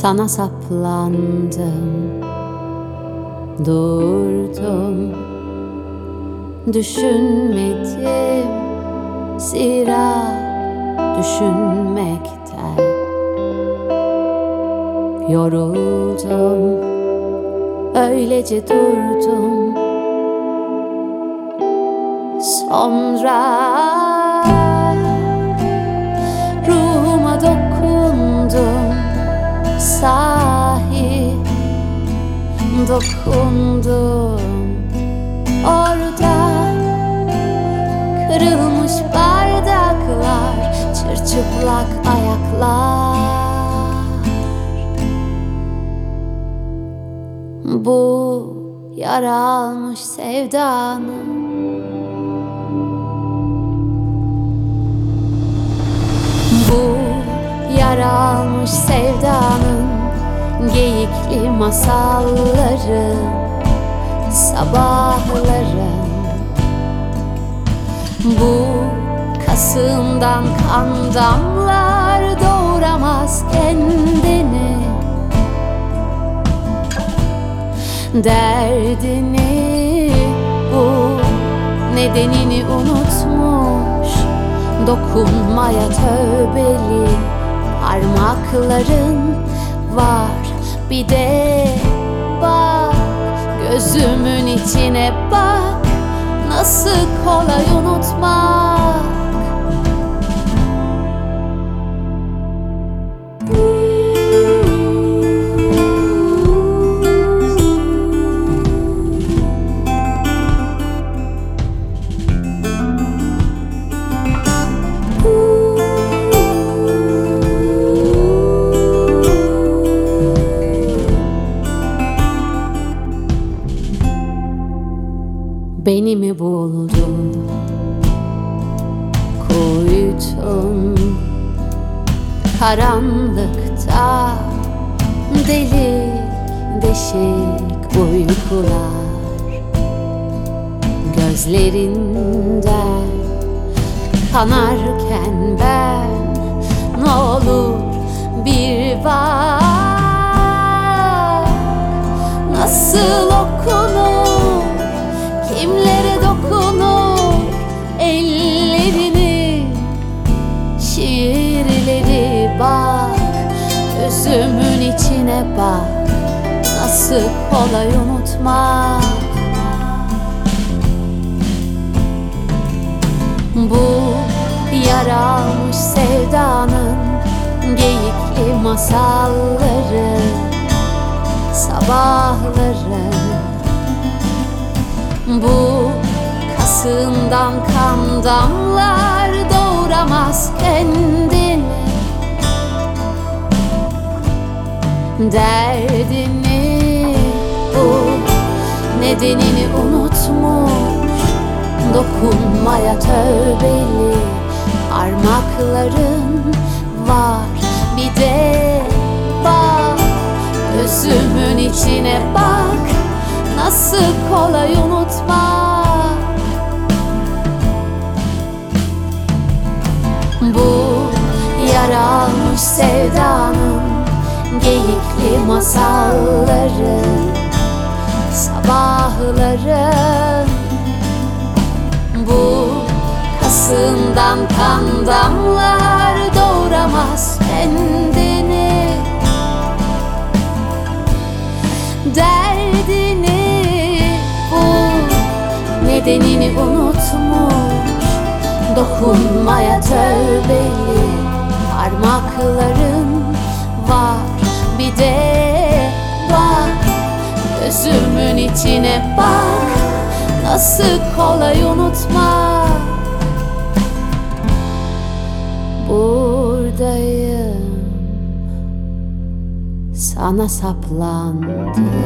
Sana saplandım, durdum, düşünmedim, zira düşünmekten yoruldum, öylece durdum. Sonra ruhuma dokundum, sahi dokundum. Orada kırılmış bardaklar, çırçıplak ayaklar. Bu yara almış sevdanın, bu yara almış sevdanın geyikli masalları, sabahların. Bu kasığından kan damlar, doğuramaz kendini. Derdini, bu nedenini unutmuş, dokunmaya tövbeli parmakların var. Bir de bak, gözümün içine bak, nasıl kolay unutmak. Beni mi buldun, kuytun karanlıkta, delik deşik uykular gözlerinden kanarken ben, ne olur bir bak, nasıl okunur, kimlere dokunur ellerinin şiirleri. Bak, gözümün içine bak, nasıl kolay unutmak. Bu yara almış sevdanın geyikli masalları, sabahları. Bu kasığından kan damlar, doğuramaz kendini. Derdini, bu nedenini unutmuş, dokunmaya tövbeli parmakların var. Bir de bak, gözümün içine bak, nasıl kolay unutmak. Bu yara almış sevdanın geyikli masalları, sabahların. Bu kasığından kan damlar, doğuramaz kendini. Derdini, bu nedenini unutmuş, dokunmaya tövbeli parmakların var. Bir de bak, gözümün içine bak, nasıl kolay unutmak. Buradayım, sana saplandım.